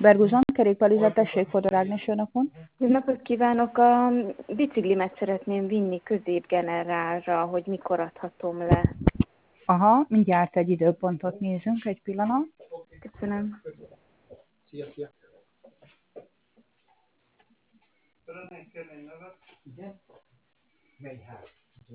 Berguzon, kerékpárizat, tessék, Fodor Ágnes napon. Jó napot kívánok! A biciklimet szeretném vinni középgenerálra, hogy mikor adhatom le. Aha, mindjárt egy időpontot nézünk, egy pillanat. Köszönöm. Szia. Megy hát.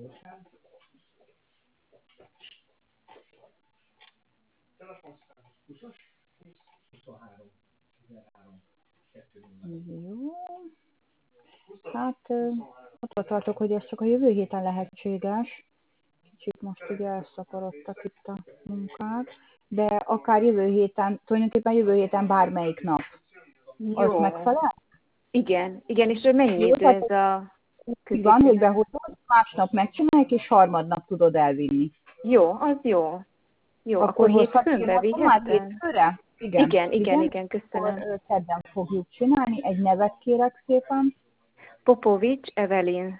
Telefonszám 20-as? 23. 13. 2. Jó. Hát attól tartok, hogy ez csak a jövő héten lehetséges. Kicsit most ugye elszaporodtak itt a munkák, de akár jövő héten, tulajdonképpen jövő héten bármelyik nap. Jó. Az megfelel? Igen, és mennyi idő ez a Van, hogy behozod, másnap megcsináljuk, és harmadnap tudod elvinni. Jó, az jó. Jó, akkor hétfőn bevihetem? Hétfőre? Igen, köszönöm. Akkor kedden fogjuk csinálni. Egy nevet kérek szépen. Popovics Evelin.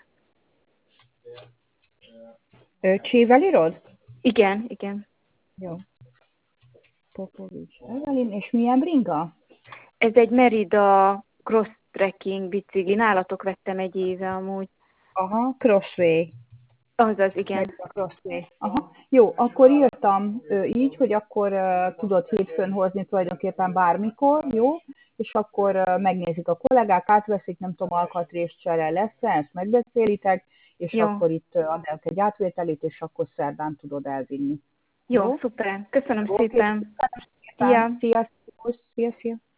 Csével írod? Igen. Jó. Popovics Evelin, és milyen bringa? Ez egy Merida cross trekking bicikli. Nálatok vettem egy éve amúgy. Aha, Crossway. Azaz, igen. Crossway. Aha. Jó, akkor írtam így, hogy akkor tudod hétfőn hozni tulajdonképpen bármikor, jó? És akkor megnézik a kollégák, átveszik, nem tudom, alkatrészcsere lesz-e, ezt megbeszélitek, és Jó. akkor itt adnak egy átvételit, és akkor szerdán tudod elvinni. Jó, szuper. Köszönöm Oké. szépen. Szia. Szia.